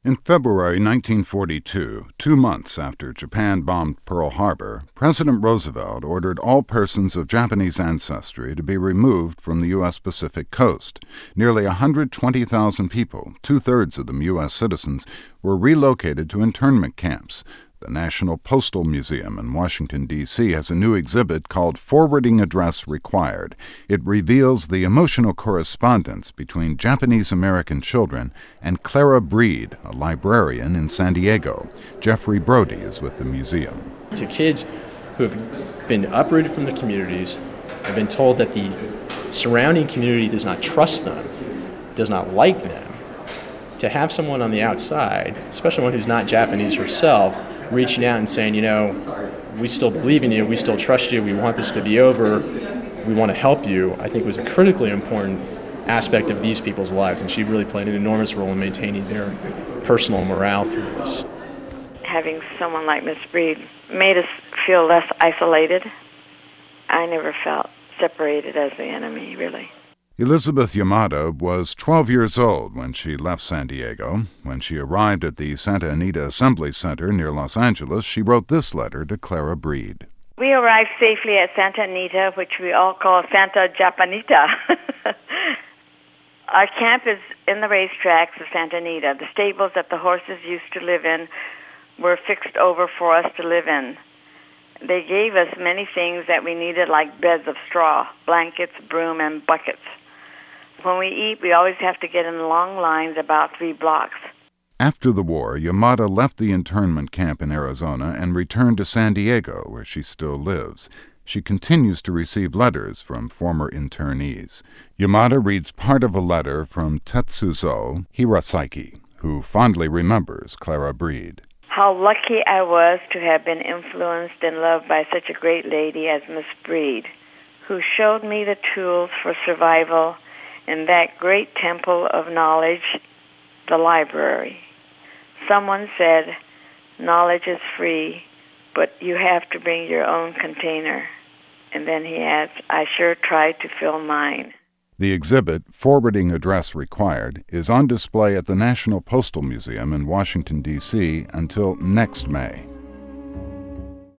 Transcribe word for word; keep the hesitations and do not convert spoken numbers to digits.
In February nineteen forty-two, two months after Japan bombed Pearl Harbor, President Roosevelt ordered all persons of Japanese ancestry to be removed from the U S Pacific coast. Nearly one hundred twenty thousand people, two-thirds of them U S citizens, were relocated to internment camps. The National Postal Museum in Washington, D C has a new exhibit called Forwarding Address Required. It reveals the emotional correspondence between Japanese-American children and Clara Breed, a librarian in San Diego. Jeffrey Brody is with the museum. To kids who have been uprooted from their communities, have been told that the surrounding community does not trust them, does not like them, to have someone on the outside, especially one who's not Japanese herself, reaching out and saying, you know, we still believe in you, we still trust you, we want this to be over, we want to help you, I think was a critically important aspect of these people's lives, and she really played an enormous role in maintaining their personal morale through this. Having someone like Miss Breed made us feel less isolated. I never felt separated as the enemy, really. Elizabeth Yamada was twelve years old when she left San Diego. When she arrived at the Santa Anita Assembly Center near Los Angeles, she wrote this letter to Clara Breed. We arrived safely at Santa Anita, which we all call Santa Japanita. Our camp is in the racetracks of Santa Anita. The stables that the horses used to live in were fixed over for us to live in. They gave us many things that we needed, like beds of straw, blankets, broom, and buckets. When we eat, we always have to get in long lines about three blocks. After the war, Yamada left the internment camp in Arizona and returned to San Diego, where she still lives. She continues to receive letters from former internees. Yamada reads part of a letter from Tetsuzo Hirasaki, who fondly remembers Clara Breed. How lucky I was to have been influenced and loved by such a great lady as Miss Breed, who showed me the tools for survival in that great temple of knowledge, the library. Someone said, knowledge is free, but you have to bring your own container. And then he adds, I sure tried to fill mine. The exhibit, Forwarding Address Required, is on display at the National Postal Museum in Washington, D C until next May.